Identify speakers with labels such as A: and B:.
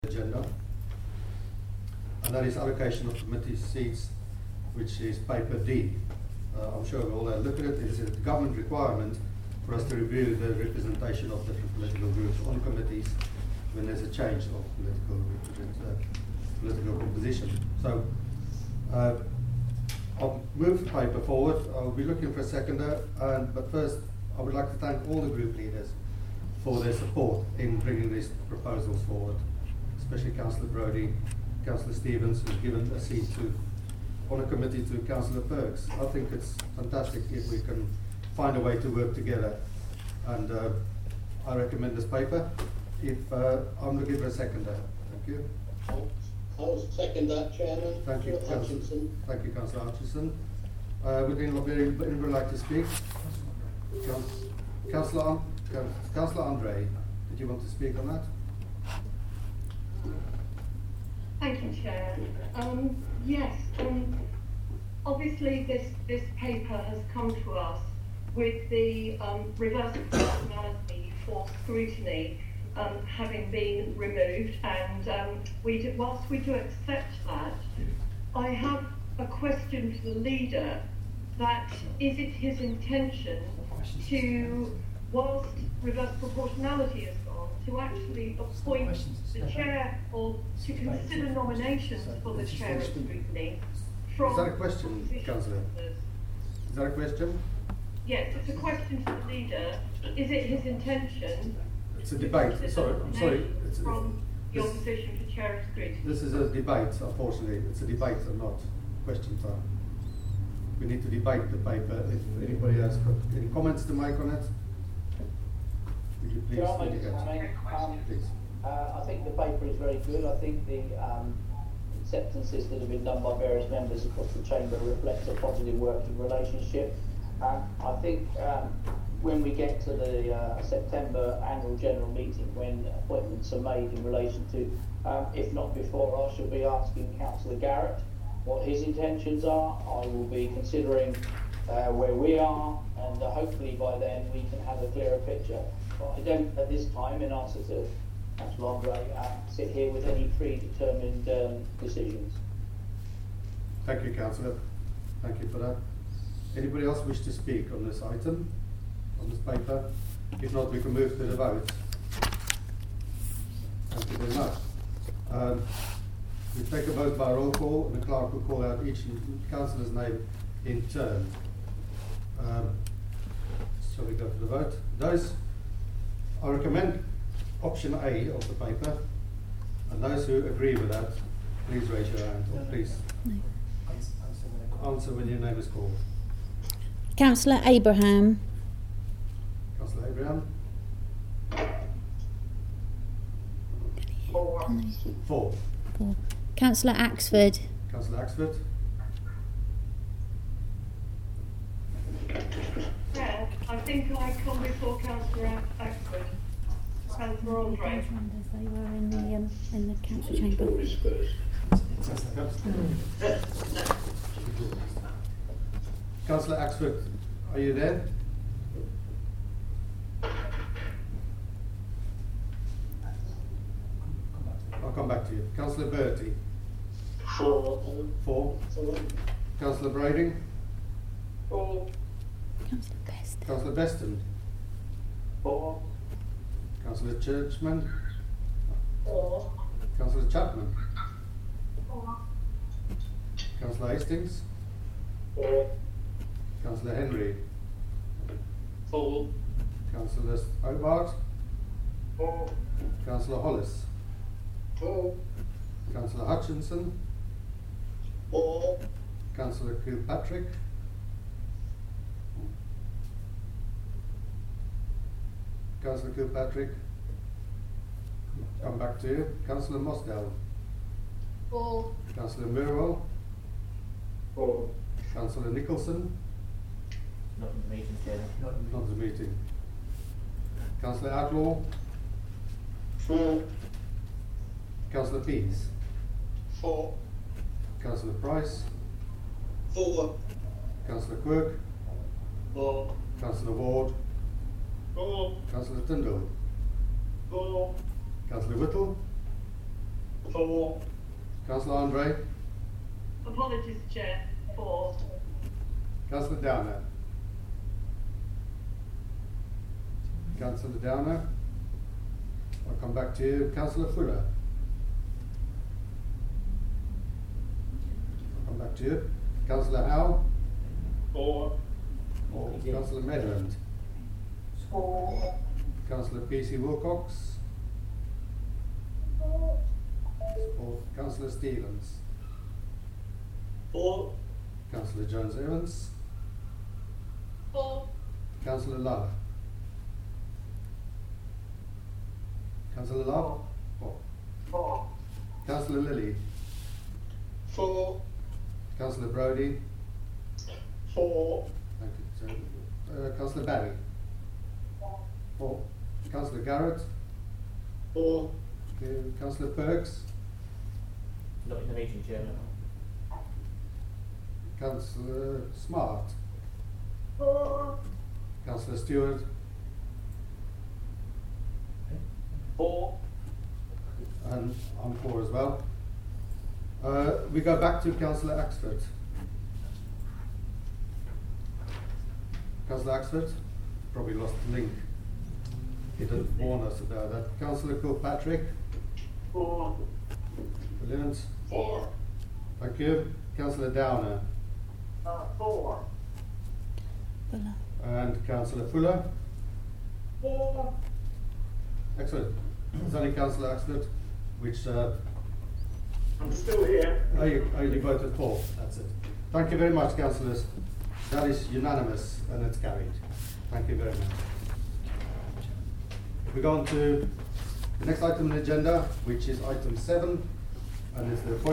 A: agenda, and that is allocation of committee seats, which is paper D. I'm sure we all have looked at it. It is a government requirement for us to review the representation of different political groups on committees when there's a change of political composition. So I'll move the paper forward. I'll be looking for a seconder, but first I would like to thank all the group leaders for their support in bringing these proposals forward, especially Councillor Brodie, Councillor Stevens, who's given a seat on a committee to Councillor Perks. I think it's fantastic if we can find a way to work together, and I recommend this paper. I'm looking for a seconder. Thank you.
B: I'll second that, Chairman.
A: Thank you, Hutchinson. Thank you, Councillor Hutchinson. Would anyone like to speak? Councillor Andre, did you want to speak on that?
C: Thank you, Chair. Yes, obviously this paper has come to us with the reverse proportionality for scrutiny having been removed, and whilst we do accept that, I have a question to the leader. That is it his intention to, whilst reverse proportionality is gone, to actually appoint the chair or to consider nominations for the chair of scrutiny from...
A: Is that a question, Councillor? Is that a question?
C: Yes, it's a question to the leader. Is it his intention?
A: It's a debate. Sorry, I'm sorry.
C: From your position for chair of scrutiny.
A: This is a debate, unfortunately. It's a debate and not question time. We need to debate the paper. If anybody has got any comments to make on it, would you please indicate? Please.
D: I think the paper is very good. I think the acceptances that have been done by various members across the chamber reflect a positive working relationship. I think when we get to the September annual general meeting, when appointments are made in relation to, if not before, I shall be asking Councillor Garrett what his intentions are. I will be considering where we are, and hopefully by then we can have a clearer picture. But I don't, at this time, in answer to Councillor Andre, sit here with any predetermined decisions.
A: Thank you, Councillor. Thank you for that. Anybody else wish to speak on this item, on this paper? If not, we can move to the vote. Thank you very much. We take a vote by roll call, and the clerk will call out each councillor's name in turn. Shall we go to the vote? I recommend option A of the paper, and those who agree with that, please raise your hand, or please answer when your name is called.
E: Councillor Abraham.
A: Councillor Abraham. 4.
E: Councillor Axford.
A: Councillor Axford.
C: Yeah, I think I come before Councillor Axford. Councillor Andre.
E: They were in the council chamber.
A: Councillor Axford, are you there? I'll come back to you. Councillor Bertie. 4. Councillor Brading.
B: 4.
E: Councillor Best.
A: Councillor Beston.
B: 4.
A: Councillor Churchman.
B: 4.
A: Councillor Chapman.
B: 4.
A: Councillor Hastings.
B: 4.
A: Councillor Henry.
B: 4.
A: Councillor Hobart.
B: 4.
A: Councillor Hollis.
B: 4.
A: Councillor Hutchinson.
B: 4.
A: Councillor Kilpatrick. Councillor Kilpatrick. Come back to you. Councillor Mosdell.
C: 4.
A: Councillor Mirwell.
B: 4.
A: Councillor Nicholson.
F: Not in the meeting, Chair.
A: Not the meeting. Councillor Outlaw.
B: 4.
A: Councillor Pease.
B: 4.
A: Councillor Price.
B: 4.
A: Councillor Quirk.
B: 4.
A: Councillor Ward.
B: 4.
A: Councillor Tyndall.
B: 4.
A: Councillor Whittle.
B: 4.
A: Councillor Andre,
C: Apologies, Chair. 4.
A: Councillor Downer. Councillor Downer. I'll come back to you. Councillor Fuller. I'll come back to you. Councillor Howe.
B: 4.
A: Or Councillor Medland.
B: 4.
A: Councillor P.C. Wilcox. Or Councillor Stevens.
B: 4.
A: Councillor Jones Evans.
C: 4.
A: Councillor Love. Councillor Love. 4.
B: 4.
A: Councillor Lilly.
B: 4.
A: Councillor Brodie.
B: 4.
A: Thank you. So, Councillor Barry. 4. Councillor Garrett.
B: 4.
A: Councillor Perks.
F: Not in the meeting, Chairman.
A: Councillor Smart.
C: 4.
A: Councillor Stewart.
B: 4.
A: And I'm 4 as well. We go back to Councillor Axford. Councillor Axford, probably lost the link. He didn't warn us about that. Councillor Kilpatrick.
B: 4.
A: Brilliant.
B: 4.
A: Thank you. Councillor Downer.
B: 4.
E: Fuller.
A: And Councillor Fuller.
B: 4.
A: Excellent. It's only Councillor Axford, which
B: I'm still here.
A: you voted for. That's it. Thank you very much, councillors. That is unanimous and it's carried. Thank you very much. We go on to the next item on the agenda, which is item 7, and it's the appointment